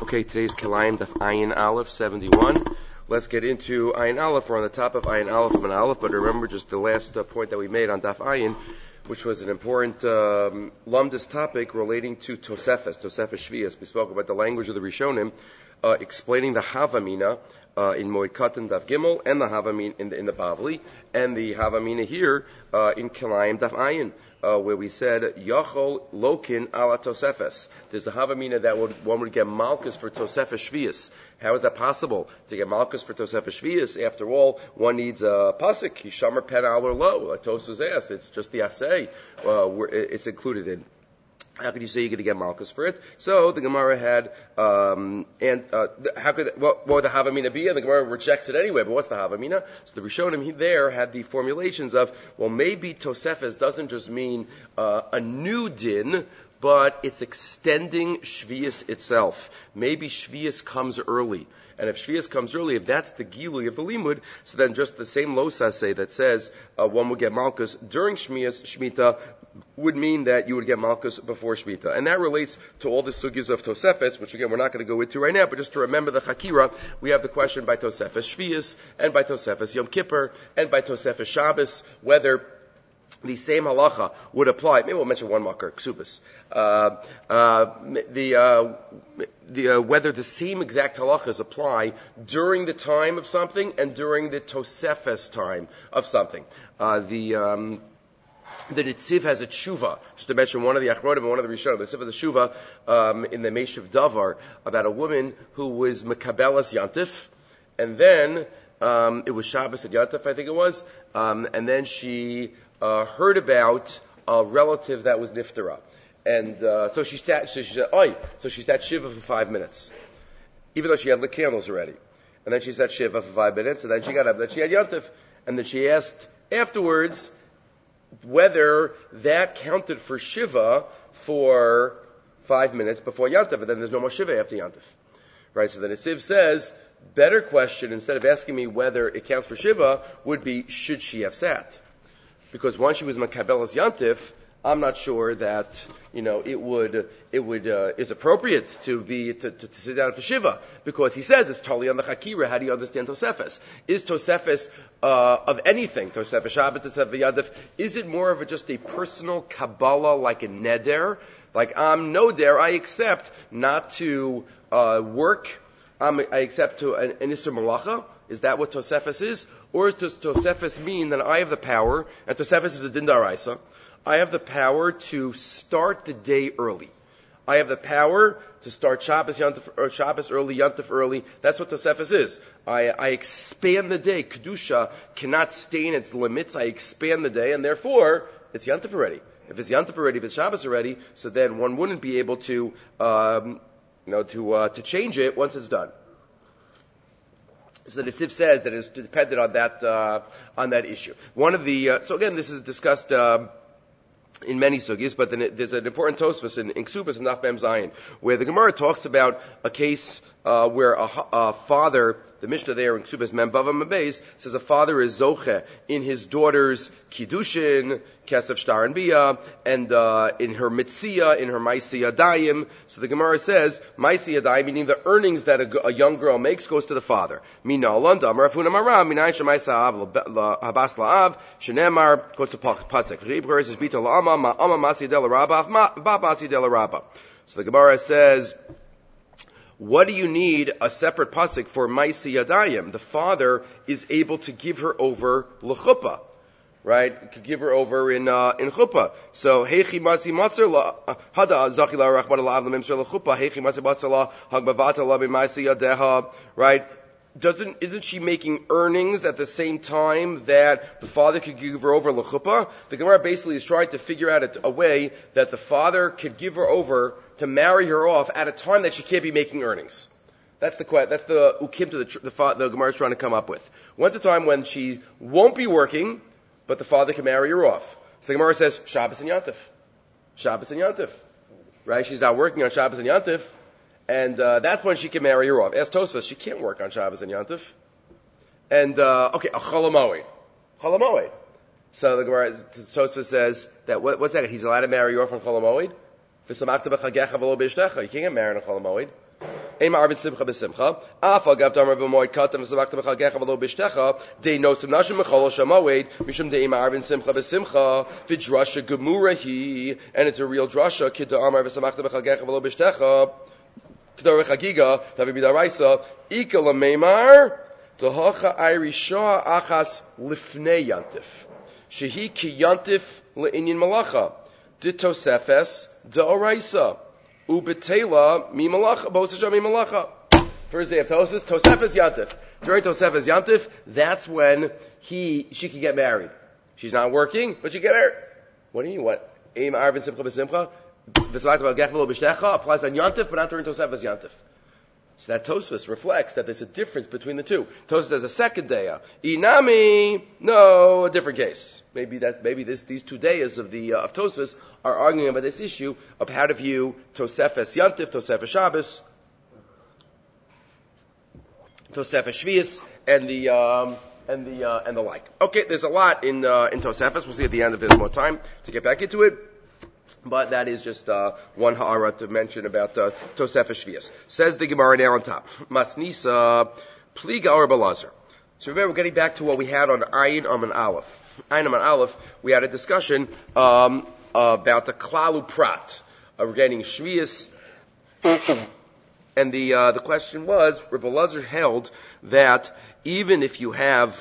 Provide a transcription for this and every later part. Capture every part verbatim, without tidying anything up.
Okay, today's Kilayim Daf Ayin Aleph seventy-one. Let's get into Ayin Aleph. We're on the top of Ayin Aleph and Aleph, but remember just the last uh, point that we made on Daf Ayin, which was an important um, Lumdus topic relating to Tosefes, Tosefes Shvius. We spoke about the language of the Rishonim, uh, explaining the Havamina uh, in Moed Katan Daf Gimel, and the Havamina in the, in the Bavli, and the Havamina here uh, in Kilayim Daf Ayin. Uh, where we said Yachol Lokin ala Tosefes. There's a Havamina that would, one would get Malchus for Tosefes Shvius. How is that possible to get Malchus for Tosefes Shvius? After all, one needs a pasuk. Hishamar pen al or low. Like Tos was asked, it's just the assay. Uh, it's included in. How could you say you're going to get Malchus for it? So the Gemara had, um, and uh, how could what, what would the Havamina be? And the Gemara rejects it anyway. But what's the Havamina? So the Rishonim he there had the formulations of, well, maybe Tosefes doesn't just mean uh, a new din, but it's extending Shvius itself. Maybe Shvius comes early. And if Shvius comes early, if that's the Gilui of the Limud, so then just the same Losase that says uh, one would get Malchus during Shmias, Shemitah, would mean that you would get Malchus before Shemitah. And that relates to all the sugyas of Tosefes, which again we're not going to go into right now, but just to remember the Chakira, we have the question by Tosefes Shvius, and by Tosefes Yom Kippur, and by Tosefes Shabbos, whether the same halacha would apply. Maybe we'll mention one makar, ksubas. Uh, uh, the, uh, the, uh, whether the same exact halachas apply during the time of something and during the Tosefes time of something. Uh, the, um, the Nitziv has a tshuva, just to mention one of the Achronim and one of the Rishonim. The Nitziv has a tshuva, um, in the Meshiv Davar about a woman who was Mekabelas Yantif, and then, um, it was Shabbos and Yantif, I think it was, um, and then she, Uh, heard about a relative that was niftara. And, uh, so she sat, so she said, oi, so she sat Shiva for five minutes. Even though she had lit candles already. And then she sat Shiva for five minutes, and then she got up, then she had Yantif. And then she asked afterwards whether that counted for Shiva for five minutes before Yantif, and then there's no more Shiva after Yantif. Right, so then Nitziv says, better question, instead of asking me whether it counts for Shiva, would be, should she have sat? Because once she was Makabelas Yantif, I'm not sure that, you know, it would, it would, uh, is appropriate to be, to, to, to sit down for Shiva. Because he says it's totally on the Chakira. How do you understand Tosefes? Is Tosefes, uh, of anything, Tosefes Shabbat, Tosefes Yantif, is it more of a, just a personal Kabbalah like a Neder? Like, I'm no der, I accept not to, uh, work, I'm, I accept to an, an Isser Malacha? Is that what Tosefes is? Or does Tosefes mean that I have the power, and Tosefes is a din daraisa, I have the power to start the day early. I have the power to start Shabbos, Yantif, or Shabbos early, Yantif early. That's what Tosefes is. I, I expand the day. Kedusha cannot stay in its limits. I expand the day, and therefore, it's Yantif already. If it's Yantif already, if it's Shabbos already, so then one wouldn't be able to, um, you know, to, uh, to change it once it's done. So the Nitziv says that it's dependent on that, uh, on that issue. One of the, uh, so again, this is discussed, uh, in many sugis, but then it, there's an important Tosfos in, in Ksubas and Nach Mem Zayin, where the Gemara talks about a case, uh, where a, a father, the Mishnah there in Ksubas Mem Bava Mabez says a father is Zoche in his daughter's Kiddushin, Kesef Shtar and Bia, and, uh, in her Mitzia, in her Maisi Yadayim. So the Gemara says, Maisi Yadayim, meaning the earnings that a, a young girl makes goes to the father. Mina Alanda, Marafuna Maram, Minayin Shemaisa Av, Habas La'av, Shenemar, goes to Pasek. Ribur is Bita La'ama, Ma'ama Masi Del Rabba, Ba Masi Del Rabba. So the Gemara says, what do you need a separate pasuk for Maisi Yadayim? The father is able to give her over l'chuppah, right? Could give her over in uh, in chuppah. So heichi masi matzar la hada zachi la rachman la avlam imsar l'chuppah heichi masi matzar la hagbavata la b'maisi yadeha, right? Doesn't isn't she making earnings at the same time that the father could give her over l'chuppah? The Gemara basically is trying to figure out a, a way that the father could give her over to marry her off at a time that she can't be making earnings. That's the that's the ukim to the the, the Gemara is trying to come up with. When's a time when she won't be working, but the father can marry her off? So the Gemara says Shabbos and Yantif, Shabbos and Yantif, right? She's not working on Shabbos and Yantif, and uh, that's when she can marry her off. Ask Tosfos, she can't work on Shabbos and Yantif, and uh, okay, a cholamoid, cholamoid. So the Gemara Tosfos says that what, what's that? He's allowed to marry her off on cholamoid. You can't get married on Chol HaMoed. Ein ma'arvin simcha b'simcha. Afa gav damar b'moed katan v'savakta b'chagecha v'lo b'shtecha. Dei nosum nashim mechol shamoed. Mishum dei ma'arvin simcha b'simcha. V'drasha gemura hi. And it's a real drasha. Kid damar v'savakta b'chagecha v'lo b'shtecha. K'dar v'chagiga. Tavi b'daraisa. Ika l'meimar. Tohacha Irisha achas lifnei yantif. Shehi ki yantif le'inyin malacha. Ditosefes da'oraisa. Ubetela mi malacha. Bosasha mi malacha. First day of Tosefes, Tosefes yantif. During Tosefes yantif, that's when he, she can get married. She's not working, but she can get married. What do you mean, what? Eim arvin simcha b'simcha. V'salakta b'al gechvelo b'shtecha applies on yantif, but not during Tosefes yantif. So that Tosfos reflects that there's a difference between the two. Tosfos has a second daya. Inami, no, a different case. Maybe that, maybe this, these two dayas of the uh, of Tosfos are arguing about this issue of how to view Tosefes Yantif, Tosefes Shabbos, Tosefes Shvius, and the um, and the uh, and the like. Okay, there's a lot in uh, in Tosefes. We'll see at the end if there's more time to get back into it. But that is just uh, one ha'ara to mention about uh, Tosefes Shvius. Says the Gemara there on top. Masnisa pliga or balazar. So remember, we're getting back to what we had on Ayin Aman Aleph. Ayin Aman Aleph, we had a discussion um, uh, about the klalu prat. Uh, we're getting Shvius. And the uh, the question was, Rebbe Lazar held that even if you have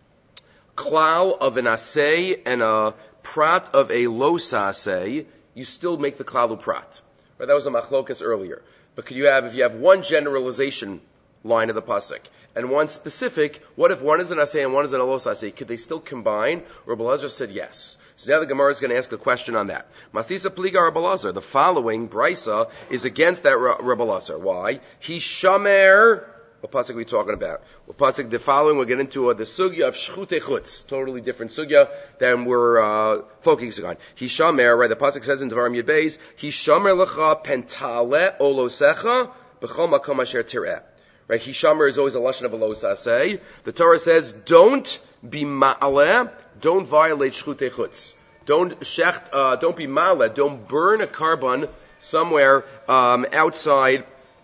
klal of an asay and a prat of a losa asay, you still make the klalu prat. Right, that was a machlokas earlier. But could you have, if you have one generalization line of the pasuk and one specific, what if one is an asay and one is an losa asay? Could they still combine? Rebbe Lazar said yes. So now the Gemara is going to ask a question on that. Mathisa pliga Rebbe Lazar. The following brisa is against that Rebbe Lazar. Why? He shamer. What pasuk are we talking about? What pasuk? The following, we'll get into uh, the sugya of shchutei chutz. Totally different sugya than we're uh, focusing on. Hishamer, right? The pasuk says in Devarim Yud Beis, Hishamer lecha pentale olosecha b'chol makom asher tireh. Right? Hishamer is always a lashon of a losaseh. The Torah says, don't be ma'aleh, don't violate shchutei chutz. Don't shecht, uh, don't be ma'aleh, don't burn a carbon somewhere um, outside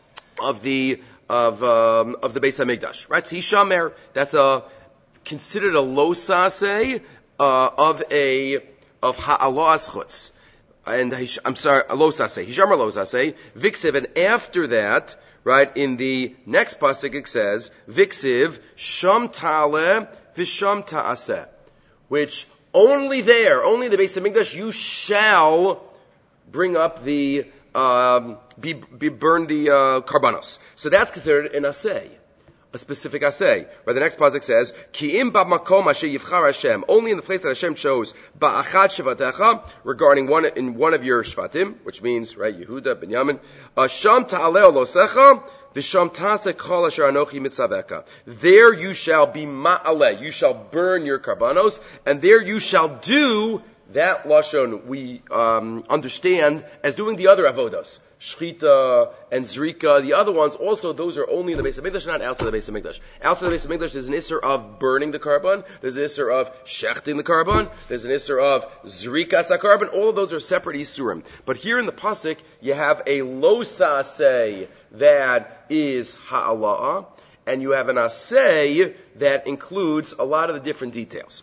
of the of um, of the Beis Hamikdash, right? So Hishamer, that's a considered a losaseh uh, of a of ha'alas chutz, and I'm sorry, a losaseh. Hishamer losaseh viksiv, and after that, right, in the next pasuk it says viksiv sham tale v'sham ta'aseh, which only there, only in the Beis Hamikdash, you shall bring up the Um, be, be burn the uh, karbanos. So that's considered an asay, a specific asay. Right, the next pasuk says, "Ki im b'makom asher yivchar Hashem." Only in the place that Hashem chose ba'achad shvatecha, regarding one in one of your shvatim, which means right, Yehuda, Binyamin. Sham ta'aleh losecha v'sham taseh kol asher anochi mitzaveka. There you shall be ma'aleh. You shall burn your karbanos, and there you shall do. That lashon we um, understand as doing the other avodos, shchita and zrika. The other ones also, those are only in the Beis Hamikdash, not outside the Beis Hamikdash. Outside the Beis Hamikdash, there's an isser of burning the carbon. There's an isser of shechting the carbon. There's an isser of zrikas carbon. All of those are separate isurim. But here in the pasuk, you have a losa asay that is ha'ala'ah, and you have an asay that includes a lot of the different details.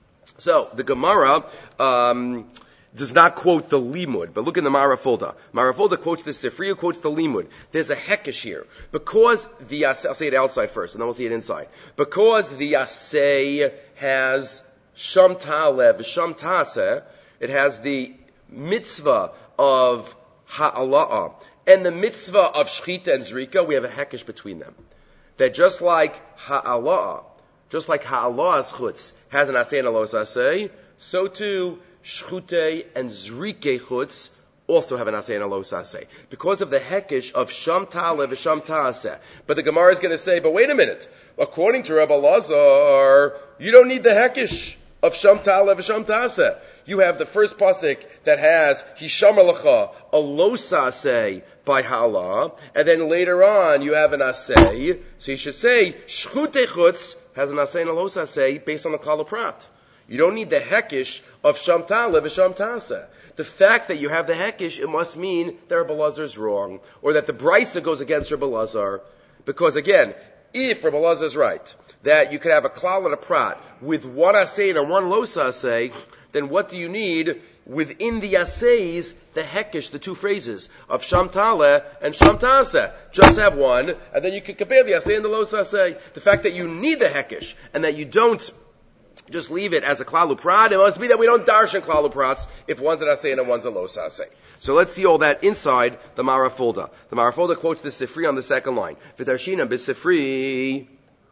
So, the Gemara um, does not quote the limud, but look in the Marafulda. Marafulda quotes the Sifriya, quotes the limud. There's a hekesh here. Because the, I'll say it outside first, and then we'll see it inside. Because the Asay has Sham Ta'alev, Sham Ta'aseh, it has the mitzvah of Ha'ala'ah, and the mitzvah of Shchita and Zrika, we have a hekesh between them. That just like Ha'ala'ah, just like ha'alas chutz has an asay and a los asay, so too shchutei and zrikei chutz also have an asay and a los asay. Because of the hekesh of sham ta'alev and sham ta'aseh. But the Gemara is going to say, but wait a minute. According to Rabbi Lazar, you don't need the hekesh of sham ta'alev and sham ta'aseh. You have the first pasuk that has Hishamer lecha, a los asay by ha'alah, and then later on you have an asay. So you should say shchutei chutz has an asay and a los asay based on the kala prat. You don't need the hekish of sham ta'alev and sham ta'aseh. The fact that you have the hekish, it must mean that Rebbe Elazar is wrong, or that the brisa goes against Rebbe Elazar. Because again, if Rebbe Elazar is right, that you could have a klal and a prat with one asay and one los asay, then what do you need within the assays, the hekish, the two phrases of shamtale and shamtase? Just have one, and then you can compare the asay and the los asay. The fact that you need the hekish, and that you don't just leave it as a klalu prat, it must be that we don't darshan klalu prats if one's an asay and one's a los asay. So let's see all that inside the Marafulda. The Marafulda quotes the Sifri on the second line. V'darshina b'Sifri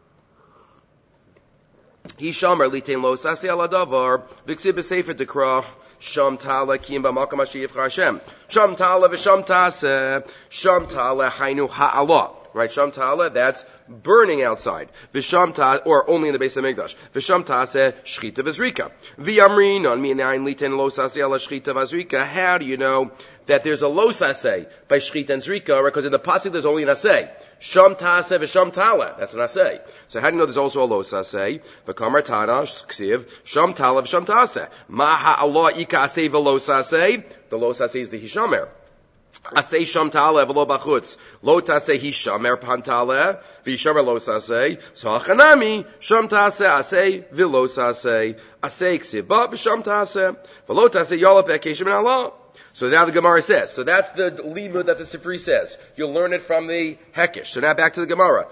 Hishamar litain lo sasi ala davar v'ksib b'sefer dekra sham tala kiyim b'makam asher yivchar Hashem sham tala v'sham taseh sham tala hainu ha'ala. Right, sham tala, that's burning outside. V'sham ta, or only in the base of Mikdash. V'sham taseh shchita v'zrika. V'yamrin on minayin litain lo sasi ala shchita v'zrika. How do you know that there's a lo sasi by shchita and zrika? Right, because in the pasuk there's only an asay. Sham taseh v'sham tala. That's an asay. So how do you know there's also a lo sasi? V'kamar tana ksiv sham tala v'sham taseh. Ma ha'ala ika asay v'lo sasi. The lo sasi is the hishamer. Asay sham tale v'lo bachutz. Lo taseh hishamer pantale v'hishamer lo saseh. So hachanami sham taseh asay v'lo saseh. Asay ksiba v'sham taseh v'lo taseh yolap ekeshim and Allah. So now the Gemara says. So that's the limud that the Sifri says. You'll learn it from the Hekish. So now back to the Gemara.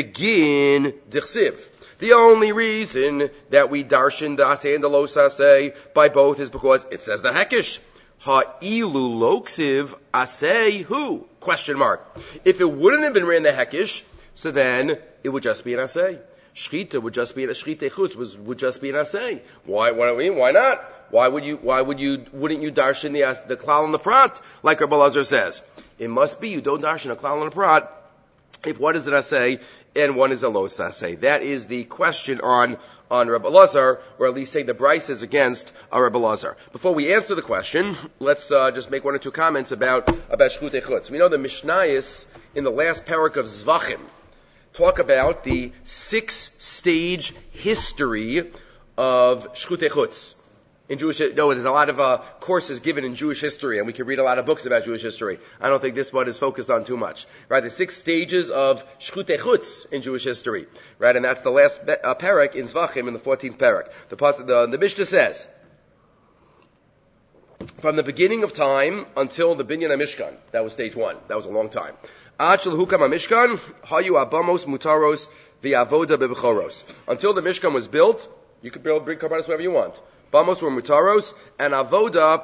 Begin dichsiv. The only reason that we darshan the asay and the lo saseh by both is because it says the Hekish. Ha'ilu loksiv asay who? Question mark. If it wouldn't have been written the hekish, so then it would just be an asay. Shchita would just be a shchita chutz was would just be an asay. Why? Why? Why not? Why would you? Why would you? Wouldn't you darshan the the klal and the prat like Rebbe Elazar says? It must be you don't darshan a klal and a prat if one is an asay and one is a los asay. That is the question on on Rebbe Elazar, or at least say the Bryce is against uh, Rebbe Elazar. Before we answer the question, let's uh, just make one or two comments about about shchutei chutz. We know the Mishnayos in the last parak of Zvachim talk about the six-stage history of shchutei chutz. In Jewish, no, there's a lot of uh, courses given in Jewish history, and we can read a lot of books about Jewish history. I don't think this one is focused on too much. Right, the six stages of shchutei chutz in Jewish history. Right, and that's the last uh, parak in Zvachim in the fourteenth parak. The, the, the Mishnah says, from the beginning of time until the Binyan HaMishkan, that was stage one. That was a long time. Ad shel hukam HaMishkan, hayu abamos mutaros v'avoda bebechoros. Until the Mishkan was built, you could build, bring karbanos wherever you want. Bamos were mutaros, and avoda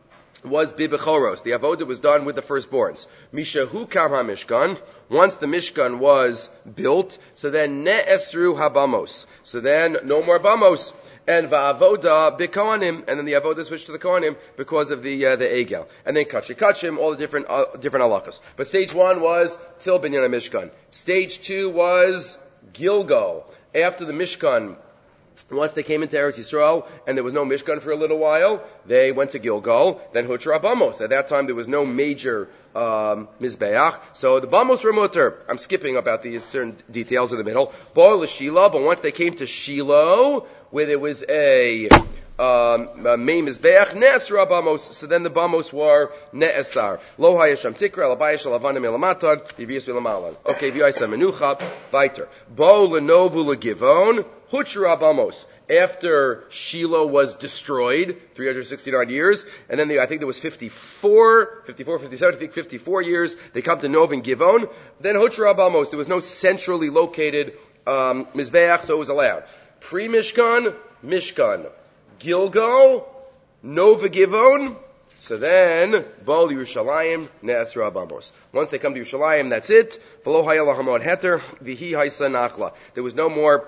was bibechoros. The avoda was done with the firstborns. Misha hukam HaMishkan, once the Mishkan was built, so then ne'esru habamos. So then no more bamos. And va'avoda b'kohanim, and then the avoda switched to the kohanim because of the uh, the egel, and then kachim kachim, all the different uh, different halachas. But stage one was till binyan Mishkan. Stage two was Gilgal. After the Mishkan, once they came into Eretz Yisrael and there was no Mishkan for a little while, they went to Gilgal. Then Hutra Bamos. At that time, there was no major um, Mizbeach, so the Bamos were mutter. I'm skipping about these certain details in the middle. Boil Shiloh, but once they came to Shiloh, where there was a um, a Mei Mizbeach, Ne'esra Bamos, so then the Bamos were Ne'esar. Lo Hayasham Tikra, Labayash Lavanim Elamatad, Vivius Vilamalan. Okay, Viaysa Menucha, Viter. Bo Lenovu Legivon, Hutra Bamos. After Shiloh was destroyed, three hundred sixty-nine years, and then the, I think there was fifty-four, fifty-four, fifty-seven, I think fifty-four years, they come to Nov and Givon. Then Hutra Bamos, there was no centrally located um, Mizbeach, so it was allowed. Pre-Mishkan, Mishkan. Gilgal, Nova Givon. So then, Bal Yerushalayim, Ne'esra Bamos. Once they come to Yerushalayim, that's it. V'lo haya lahamod heter, v'hi haisa nachla. There was no more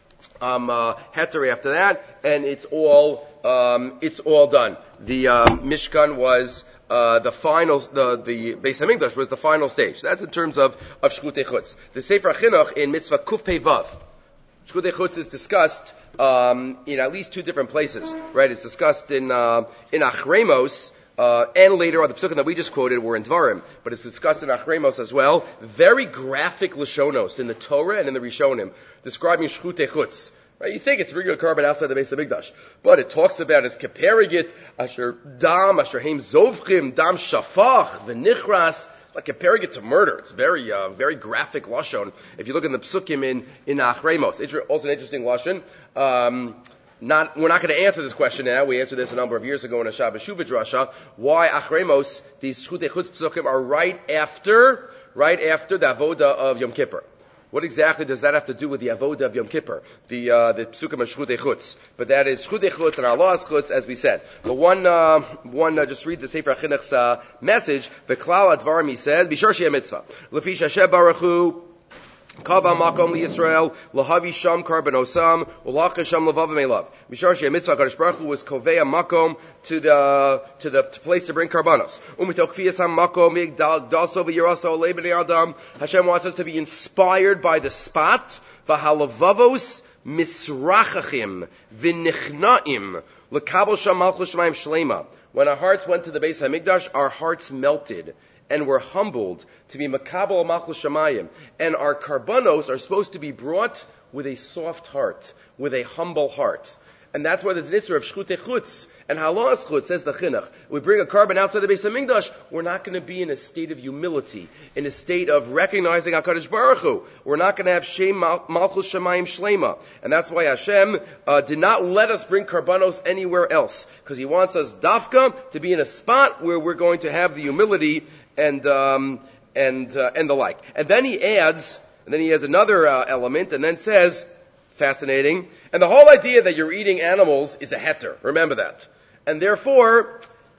um, uh, heter after that, and it's all um, it's all done. The uh, Mishkan was uh, the final, the the Beis Hamikdash was the final stage. That's in terms of of Shchutei Chutz. The Sefer Chinuch in Mitzvah Kuf Pei Vav. Shchutei Chutz is discussed um, in at least two different places, right? It's discussed in uh, in Achremos, uh, and later on the psukim that we just quoted were in Dvarim, but it's discussed in Achremos as well. Very graphic lashonos in the Torah and in the Rishonim describing Shchutei Chutz. Right? You think it's bringing a carbon outside the base of Mikdash, but it talks about as comparing it, asher dam, asher heim zovchim, dam shafach, v'nichras, like comparing it to murder. It's very, uh, very graphic lashon. If you look in the psukim in in Achremos, it's also an interesting lashon. Um, not, we're not going to answer this question now. We answered this a number of years ago in a Shabbos Shuvah drasha. Why Achremos, these Shchutei Chutz psukim are right after, right after the avoda of Yom Kippur. What exactly does that have to do with the avoda of Yom Kippur, the uh, the psukim of Shchutei Chutz? But that is Shchutei Chutz and Allah's Chutz, as we said. But one, uh, one, uh, just read the Sefer HaChinuch's uh, message. V'klal advarim, he said, b'shor sheyeh mitzvah. L'fi Hashem baruch hu, kava makom liYisrael, lahavi sham karbanosam, ulach sham lavavam elav. B'shor sheyeh mitzvah, Kadosh Baruch Hu was kovei makom to the to the place to bring karbanos. Umitok kfiyas makom migdal daso v'yiraso lebnei adam. Hashem wants us to be inspired by the spot. V'halavavos misrachachim v'nichnaim l'kabel sham malchus shemayim shlema. When our hearts went to the base of Hamikdash, our hearts melted and were humbled to be makabel malchus shemayim. And our karbanos are supposed to be brought with a soft heart, with a humble heart. And that's why there's an issur of Shchutei Chutz and Halas Chutz, says the Chinuch. We bring a carbon outside the base of Mikdash, we're not going to be in a state of humility, in a state of recognizing HaKadosh Baruch Hu. We're not going to have Shem Malchus Shemayim Shlema. And that's why Hashem uh, did not let us bring karbanos anywhere else. Because He wants us, dafka, to be in a spot where we're going to have the humility and um, and uh, and the like. And then He adds, and then He adds another uh, element, and then says, fascinating, and the whole idea that you're eating animals is a heter. Remember that. And therefore,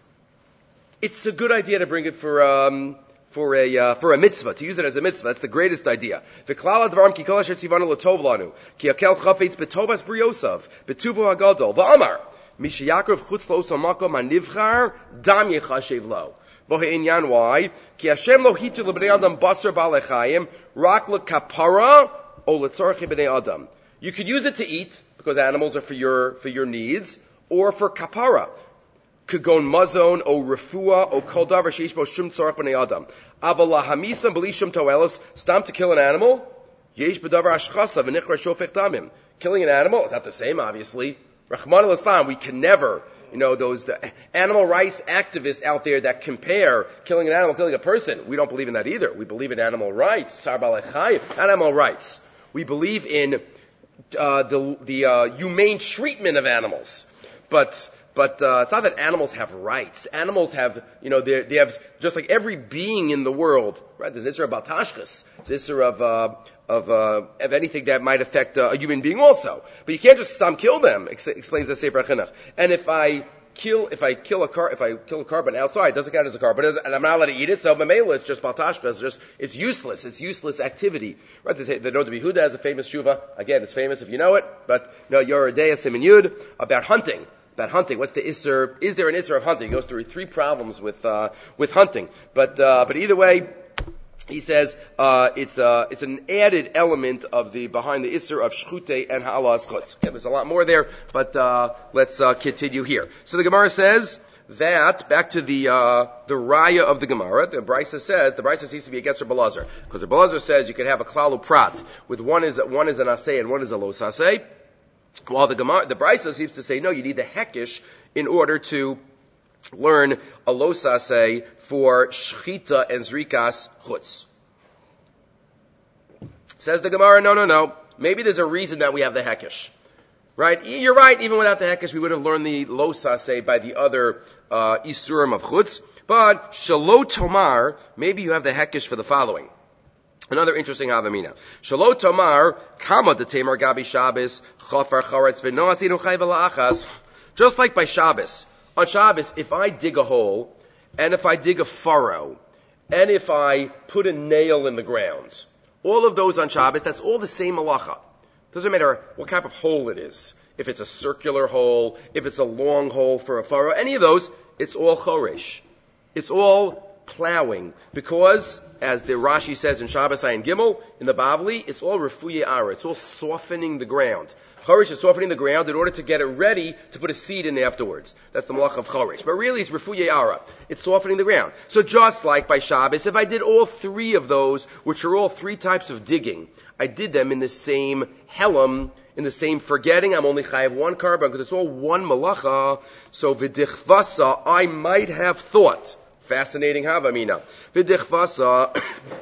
it's a good idea to bring it for um, for a uh, for a mitzvah, to use it as a mitzvah. That's the greatest idea. V'klal advarim ki kol asher tzivanu l'tov lanu, ki yakel chafetz b'tovas briosav, b'tuvo hagadol, v'amar, mishayakov chutz lo'oso makom hanivchar, dam yechashev lo. V'ha'inyan why? Ki Hashem lo hitu l'bnei adam basar b'alechayim, rak l'kapara, o l'tzorchi b'nei adam. You could use it to eat, because animals are for your, for your needs, or for kapara. Kagon mazon, o refuah, o kol davar sheish bo shum tzorach b'nei adam. Aval lahamisam b'li shum toelos, stam to kill an animal, yesh b'davar ashchasa v'nichra shofech damim. Killing an animal is not the same, obviously. Rahman al-Islam, we can never, you know, those the animal rights activists out there that compare killing an animal, killing a person. We don't believe in that either. We believe in animal rights, sar b'alechayim, not animal rights. We believe in Uh, the the uh, humane treatment of animals, but but uh, it's not that animals have rights. Animals have, you know, they they have, just like every being in the world, right? There's issur about tashchis, there's issur of uh, of uh, of anything that might affect uh, a human being also. But you can't just stop kill them, ex- explains the Sefer HaChinuch. And if I kill if I kill a car if I kill a carbon outside, it doesn't count as a carbon, and I'm not allowed to eat it. So mamela, it's just baltashka. It's just it's useless. It's useless activity. Right? They say the Noda B'Yehuda has a famous shuva. Again, it's famous if you know it. But you know, Yoredeya Siman Yud about hunting. About hunting. What's the issur? Is there an issur of hunting? He goes through three problems with uh, with hunting. But uh, but either way, he says uh, it's uh, it's an added element of the behind the issur of shchutei and ha'alas chutz. Okay, there's a lot more there, but uh, let's uh, continue here. So the Gemara says that back to the uh, the raya of the Gemara. The Brisa says the Brisa seems to be against Rebbe Elazar, because Rebbe Elazar says you can have a klalu prat with one is one is an asay and one is a lo sasay, while the Gemara the Brisa seems to say no, you need the hekish in order to learn a lo sasay for shchita and zrikas chutz. Says the Gemara, no, no, no. Maybe there's a reason that we have the hekish. Right? You're right, even without the hekish, we would have learned the lo sasay by the other uh, isurim of chutz. But shalo tomar, maybe you have the hekish for the following. Another interesting havamina. Shalo tomar, kama de temar gabi Shabbos, chafar charetz v'noatzinu chay v'la'achas. Just like by Shabbos. On Shabbos, if I dig a hole, and if I dig a furrow, and if I put a nail in the ground, all of those on Shabbos, that's all the same malacha. Doesn't matter what type of hole it is. If it's a circular hole, if it's a long hole for a furrow, any of those, it's all choresh. It's all plowing. Because, as the Rashi says in Shabbos Ayin Gimel, in the Bavli, it's all refuye ara. It's all softening the ground. Choresh is softening the ground in order to get it ready to put a seed in afterwards. That's the malach of choresh. But really, it's refuye ara. It's softening the ground. So just like by Shabbos, if I did all three of those, which are all three types of digging, I did them in the same helam, In the same forgetting, I'm only chayav one carbon because it's all one malacha. So v'dichvasa, I might have thought. Fascinating havamina. V'dichvasa,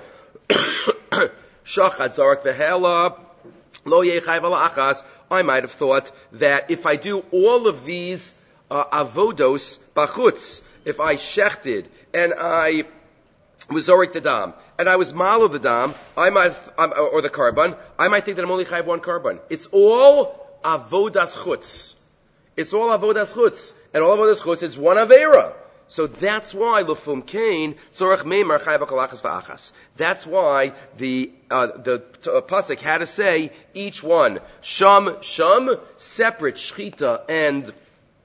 shachad zarak v'hela, lo yeh chayav ala achas. I might have thought that if I do all of these uh, avodos bachutz, if I shechted and I was zorik the dam, and I was mal of the dam, I might, um, or the carbon, I might think that I'm only chayav one carbon. It's all avodas chutz. It's all avodas chutz. And all avodas chutz is one avera. So that's why lefum kain tzorach meimar chayav akalachas va'achas. That's why the uh, the uh, pasuk had to say each one sham sham separate shchita and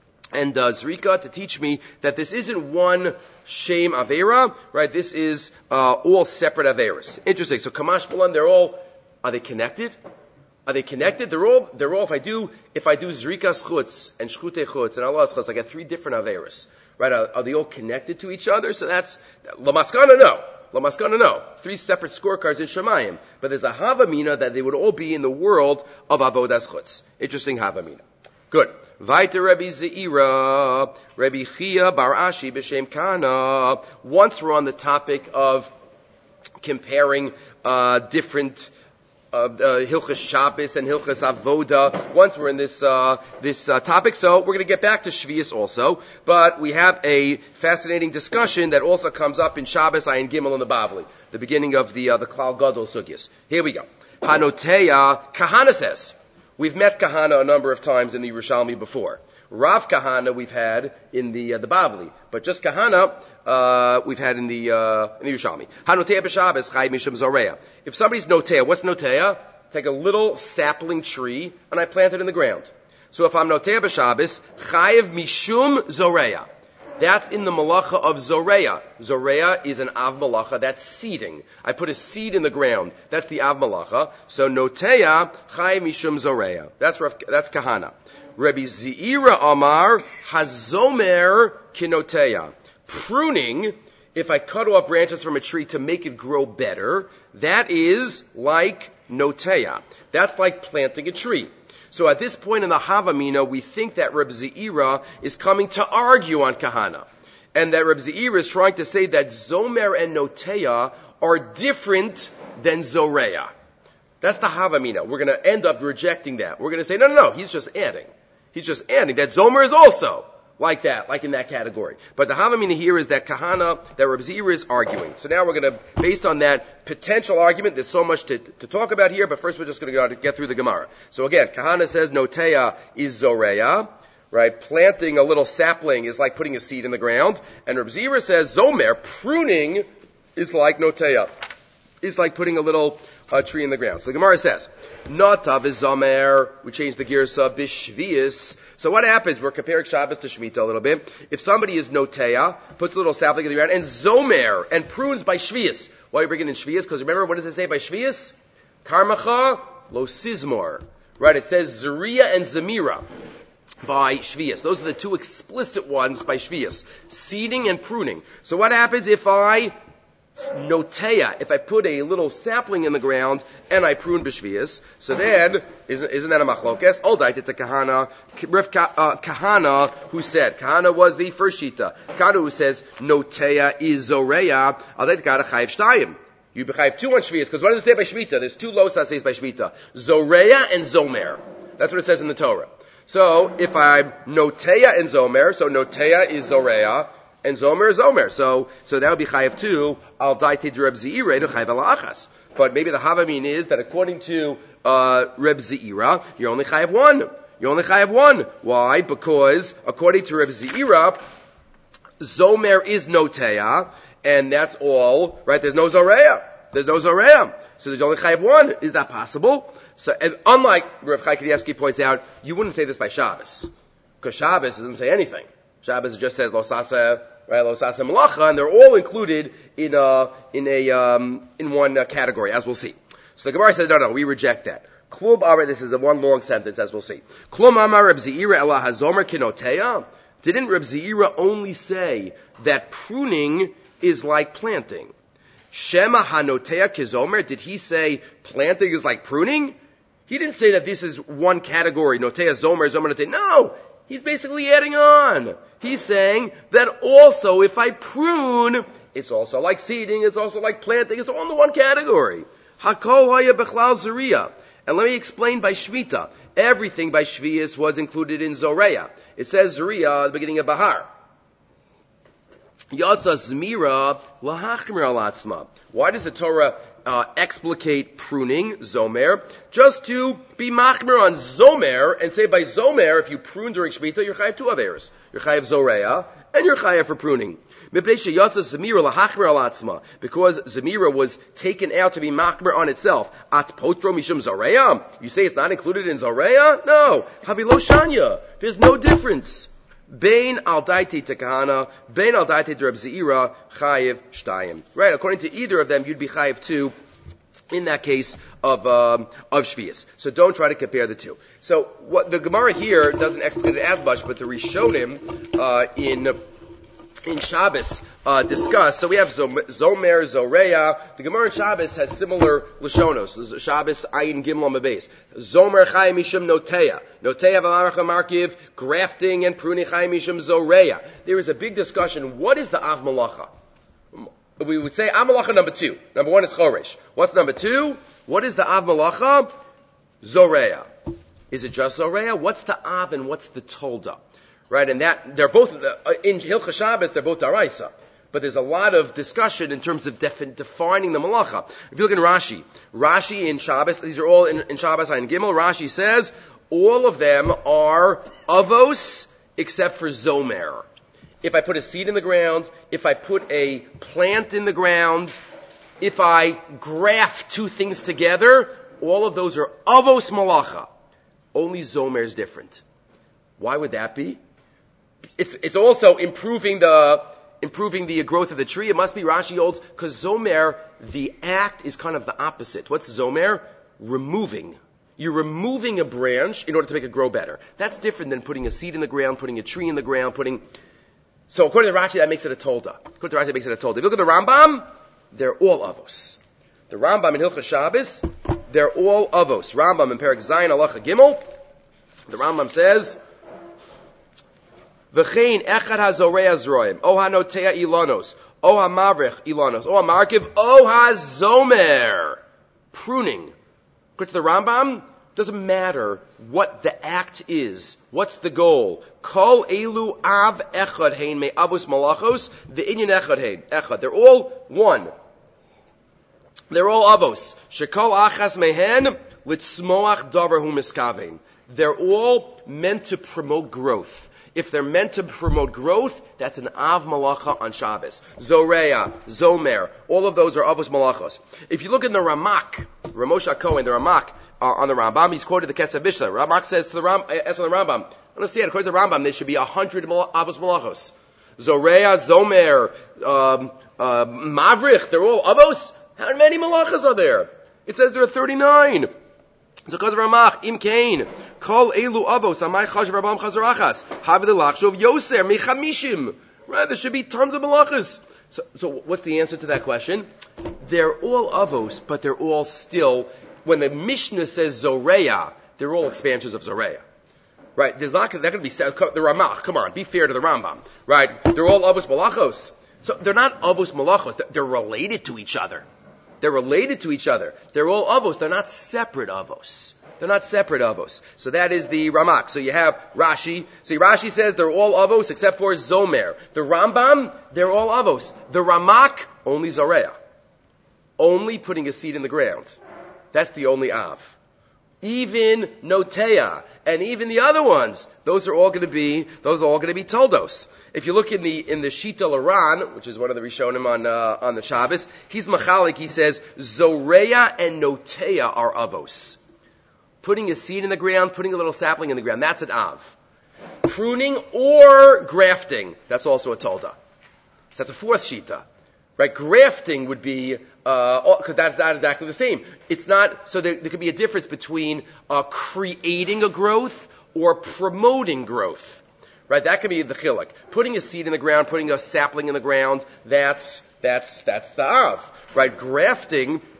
and uh, zrika to teach me that this isn't one shame avera, right? This is uh, all separate averas. Interesting. So kamash malan, they're all, are they connected? Are they connected? They're all, they're all, if I do, if I do zrikas chutz and shchute chutz and Allah's chutz, I get three different averas, right? Are, are they all connected to each other? So that's, lamaskana, no. Lamaskana, no. Three separate scorecards in Shemayim. But there's a havamina that they would all be in the world of avodas chutz. Interesting havamina. Good. Vaita Rabbi Zeira, Rabbi Chia Bar Ashi B'Shem Kana. Once we're on the topic of comparing uh, different uh, uh, Hilchas Shabbos and Hilchas Avoda. Once we're in this uh, this uh, topic, so we're going to get back to Shvius also. But we have a fascinating discussion that also comes up in Shabbos Ayin Gimel in the Bavli, the beginning of the uh, the Klal Gadol Sugyas. Here we go. Hanoteya Kahana says. We've met Kahana a number of times in the Yerushalmi before. Rav Kahana we've had in the uh, the Bavli, but just Kahana uh, we've had in the uh, in the Yerushalmi. Hanoteya b'Shabbos chai mishum zoreya. If somebody's noteya, what's noteya? Take a little sapling tree and I plant it in the ground. So if I'm noteya b'Shabbos, chayiv mishum zoreya. That's in the malacha of zoreya. Zoreya is an av malacha. That's seeding. I put a seed in the ground. That's the av malacha. So noteya chay mishum zoreya. That's that's kahana. Rabbi Zeira Amar hazomer kinoteya. Pruning, if I cut off branches from a tree to make it grow better, that is like noteya. That's like planting a tree. So at this point in the Havamina, we think that Reb Zeira is coming to argue on Kahana. And that Reb Zeira is trying to say that Zomer and Noteya are different than Zoreya. That's the Havamina. We're going to end up rejecting that. We're going to say, no, no, no, he's just adding. He's just adding. That Zomer is also like that, like in that category. But the Havamina here is that Kahana, that Reb Zeira is arguing. So now we're going to, based on that potential argument, there's so much to, to talk about here, but first we're just going to get through the Gemara. So again, Kahana says Noteya is Zoreya, right? Planting a little sapling is like putting a seed in the ground. And Reb Zeira says Zomer, pruning, is like Noteya, is like putting a little uh, tree in the ground. So the Gemara says, Natav is Zomer, we change the girsa, Bishvius. So what happens? We're comparing Shabbos to Shemitah a little bit. If somebody is noteya, puts a little sapling in the ground, and zomer, and prunes by Shvius. Why are you bringing in Shvius? Because remember, what does it say by Shvius? Karmacha lo sizmor. Right, it says Zeriya and Zemira by Shvius. Those are the two explicit ones by Shvius. Seeding and pruning. So what happens if I noteya, if I put a little sapling in the ground and I prune b'shvius, so then, isn't, isn't that a machlokes? Oldite, it's a kahana, uh, kahana who said, kahana was the first shita, kahana who says, noteya is zoreya, oldite got a chayiv shtayim. You chayiv two on shvius, because what does it say by shvita? There's two losas says by shvita. Zoreya and zomer. That's what it says in the Torah. So, if I'm noteya and zomer, so noteya is zoreya, and Zomer is Zomer. So, so that would be Chayav two. Al daite Reb Zeira to Chayav ala achas. But maybe the Havamin is that according to, uh, Reb Zeira, you're only Chayav one. You only Chayav one. Why? Because according to Reb Zeira, Zomer is Noteya, and that's all, right? There's no Zoreya. There's no Zoreya. So there's only Chayav one. Is that possible? So, and unlike Rav Chai Kanievsky points out, you wouldn't say this by Shabbos. Because Shabbos doesn't say anything. Shabbos just says Losasa, right? Losasa Malacha, and they're all included in a in a um, in one uh, category, as we'll see. So the Gemara says, no, no, we reject that. Klum Amar, this is a one long sentence, as we'll see. Klum Amar Reb Zeira Ela Hazomer Kinoteya. Didn't Reb Zeira only say that pruning is like planting? Shema Hanoteya Kizomer. Did he say planting is like pruning? He didn't say that this is one category, Notea, Zomer, Zomer, Notea. No! He's basically adding on. He's saying that also if I prune, it's also like seeding, it's also like planting, it's all in the one category. Hakol haya bechlal zuriya. And let me explain by Shvita. Everything by Shvius was included in Zoreya. It says Zuriya at the beginning of Bahar. Yatsa Zmira lahachmir al atzma. Why does the Torah uh, explicate pruning, Zomer? Just to be machmir on Zomer and say by Zomer, if you prune during Shvita, you're chayav two averos. You're chayav Zoreya and you're chayav for pruning. Because Zemira was taken out to be machmer on itself. At potro mishum zoreya? You say it's not included in zoreya? No. Havilo shanya. There's no difference. Bein al daiti tekahana, bein al daiti dereb zeira, chayiv shtayim. Right, according to either of them, you'd be chayiv two in that case of um, of Shvius. So don't try to compare the two. So what the Gemara here doesn't explicate it as much, but the Rishonim uh, in in Shabbos uh, discussed. So we have Zomer, Zoreya. The Gemara in Shabbos has similar Lashonos. Shabbos, Ayin Gimel Mabes. Zomer Chayim Mishum Noteya. Noteya V'Amaracha Markiv, grafting and pruning Chayim Mishum Zoreya. There is a big discussion. What is the Av Malacha? We would say Av Malacha number two. Number one is Choresh. What's number two? What is the Av Malacha? Zoreya. Is it just Zoreya? What's the Av and what's the Tolda? Right, and that, they're both, in Hilchah Shabbos, they're both Daraisa. But there's a lot of discussion in terms of defi- defining the Malacha. If you look in Rashi, Rashi in Shabbos, these are all in, in Shabbos and Gimel, Rashi says, all of them are Avos, except for Zomer. If I put a seed in the ground, if I put a plant in the ground, if I graft two things together, all of those are Avos Malacha. Only Zomer is different. Why would that be? It's, it's also improving the, improving the growth of the tree. It must be Rashi holds, because Zomer, the act is kind of the opposite. What's Zomer? Removing. You're removing a branch in order to make it grow better. That's different than putting a seed in the ground, putting a tree in the ground, putting, so according to Rashi, that makes it a tolda. According to Rashi, that makes it a tolda. If you look at the Rambam, they're all avos. The Rambam in Hilchah Shabbos, they're all avos. Rambam in Perek Zayin Halacha Gimel, the Rambam says, V'chein echad hazoreya zroim, o hanotea ilanos, o hamavrich ilanos, o hamarkiv, o hazomer. Pruning. According to the Rambam, doesn't matter what the act is. What's the goal? Kol elu av echad hein me avos malachos, the inyan echad hein, echad. They're all one. They're all avos. Shekol achas mehen, litzmoach davar hu miskavein. They're all meant to promote growth. If they're meant to promote growth, that's an Av Malacha on Shabbos. Zoreya, Zomer, all of those are Avos Malachos. If you look in the Ramak, Ramosha Cohen, the Ramak, uh, on the Rambam, he's quoted the Kesef Mishnah. Ramak says to the, Ram, uh, as on the Rambam, understand, according to the Rambam, there should be a hundred Avos Malachos. Zoreya, Zomer, um, uh, Mavrich, they're all Avos. How many Malachos are there? It says there are thirty-nine. So because of Ramach, Im Kain, Kol Elu Avos, Amai Chash Rabam Chazarachas, Havid Lachshov Yoser, Mechamishim. Right, there should be tons of malachas. So, so what's the answer to that question? They're all Avos, but they're all still, when the Mishnah says Zoreya, they're all expansions of Zoreya. Right, there's not, they're going to be, the Ramach, come on, be fair to the Rambam. Right, they're all Avos Malachos. So they're not Avos Malachos, they're related to each other. They're related to each other. They're all avos. They're not separate avos. They're not separate avos. So that is the Ramak. So you have Rashi. See, Rashi says they're all avos except for Zomer. The Rambam, they're all avos. The Ramak, only Zoreya. Only putting a seed in the ground. That's the only av. Even Noteya, and even the other ones, those are all going to be, those are all going to be Toldos. If you look in the, in the Shita Laran, which is one of the Rishonim on, uh, on the Shabbos, he's Machalik, he says, Zoreya and Noteya are Avos. Putting a seed in the ground, putting a little sapling in the ground, that's an Av. Pruning or grafting, that's also a Tolda. So that's a fourth Shita. Right? Grafting would be, uh, because that's not exactly the same. It's not, so there, there could be a difference between, uh, creating a growth or promoting growth. Right? That could be the chiluk. Putting a seed in the ground, putting a sapling in the ground, that's, that's, that's the av. Right? Grafting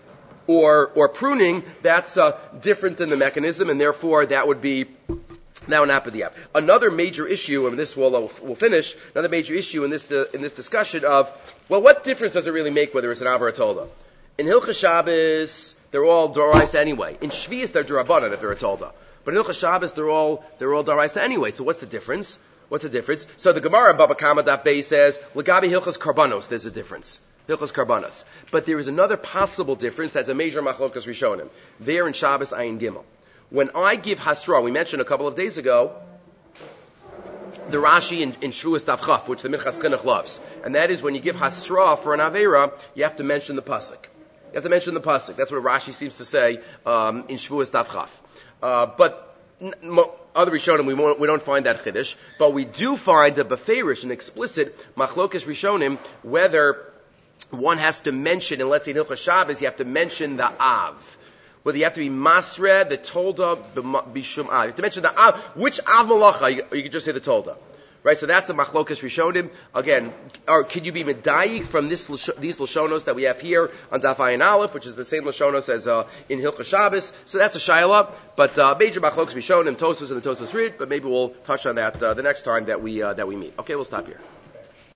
or or pruning, that's uh, different than the mechanism, and therefore that would be now an apodiap. Another major issue, and this will uh, we'll finish. Another major issue in this uh, in this discussion of, well, what difference does it really make whether it's an av or a tolda? In Hilchas Shabbos, they're all doraisa anyway. In Shvius, they're durabanan if they're a tolda. But in Hilchas Shabbos, they're all they're all doraisa anyway. So what's the difference? What's the difference? So the Gemara Baba Kama Daf Bey says, Lagabi Hilchas Karbanos, there's a difference. Hilchas Karbanos. But there is another possible difference that's a major machlokas rishonim. There in Shabbos Ayin Gimel. When I give Hasra, we mentioned a couple of days ago, the Rashi in, in Shvuas Daf Chaf, which the Minchas Chinuch loves. And that is when you give Hasra for an Aveira, you have to mention the Pasuk. You have to mention the Pasuk. That's what Rashi seems to say um, in Shvuas Daf Chaf. Uh, but n- mo- other Rishonim, we, won't, we don't find that Chiddush. But we do find a Beferish, an explicit Machlokas Rishonim, whether one has to mention, and let's say in Hilchas Shabbos, you have to mention the Av. Whether you have to be Masred, the Tolda, Bishum Av. You have to mention the Av. Which Av Malacha? You, you can just say the Tolda. Right? So that's the Machlokas Rishonim. Again, or can you be Medayik from this, these Lashonos that we have here on Daf Ayin Aleph, which is the same Lashonos as uh, in Hilchas Shabbos. So that's a Shaila. But uh, major Machlokas Rishonim, Tosfos and the Tosfos Rid, but maybe we'll touch on that uh, the next time that we, uh, that we meet. Okay, we'll stop here.